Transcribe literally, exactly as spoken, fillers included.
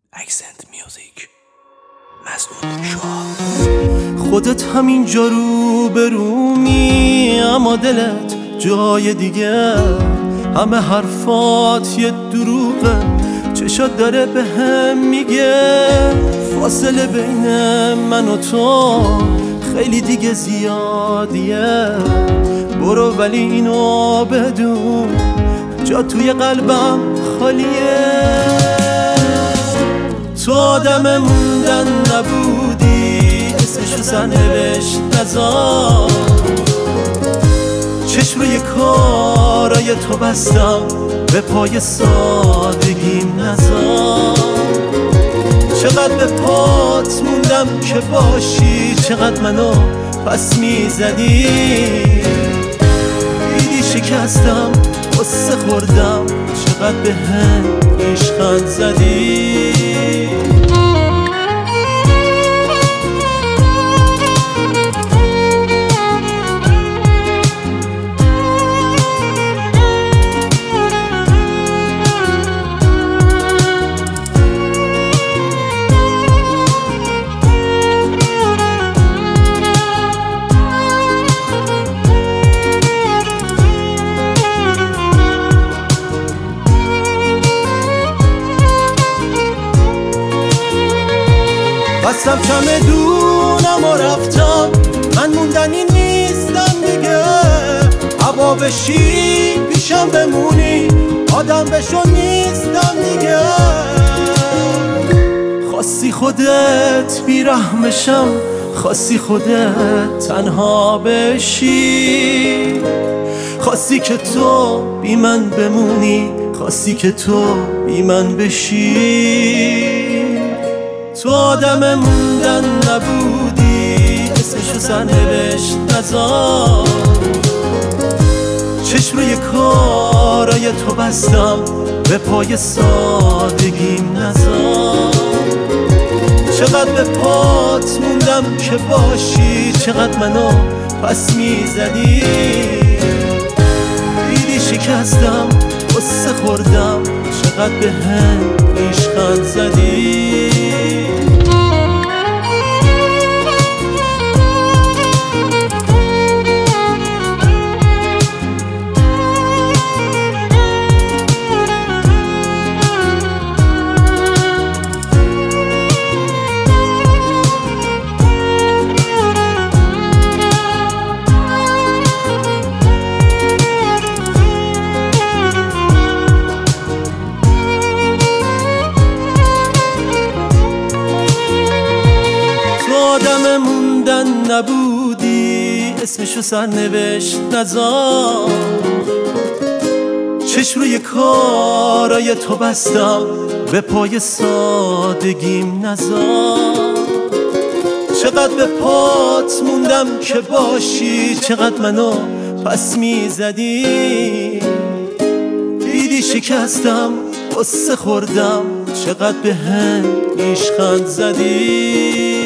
اکسنت میوزیک مسعود شاه. خودت همینجا رو برومی اما دلت جای دیگه، همه حرفات یه دروغه، چشات داره به هم میگه فاصله بین من و تو خیلی دیگه زیادیه. برو ولی اینو بدون جا توی قلبم خالیه. تو آدم موندن نبودی، اسمشو سرنوشت نذار. چشم روی کارای تو بستم، به پای سادگیم نذار. چقدر به پات موندم که باشی، چقدر منو پس میزدی. دیدی شکستم، قصه خوردم، چقدر به هم ریشخند زدی. بستم چمدونم و رفتم، من موندنی نیستم دیگه. هوا بشی پیشم بمونی، آدم بشو نیستم دیگه. خواستی خودت بیرحمشم، خواستی خودت تنها بشی. خواستی که تو بی من بمونی، خواستی که تو بی من بشی. تو آدم موندن نبودی، اسمشو سرنوشت نذار. چشم روی کارای تو بستم، به پای سادگیم نذار. چقدر به پات موندم که باشی، چقدر منو پس میزدی. دیدی شکستم، قصه خوردم، چقدر به هم ریشخند زدی. آدم موندن نبودی، اسمشو سرنوشت نذار. چشم روی کارای تو بستم، به پای سادگیم نذار. چقدر به پات موندم که باشی، چقدر منو پس میزدی. دیدی شکستم، قصه خوردم، چقدر به هم ریشخند زدی.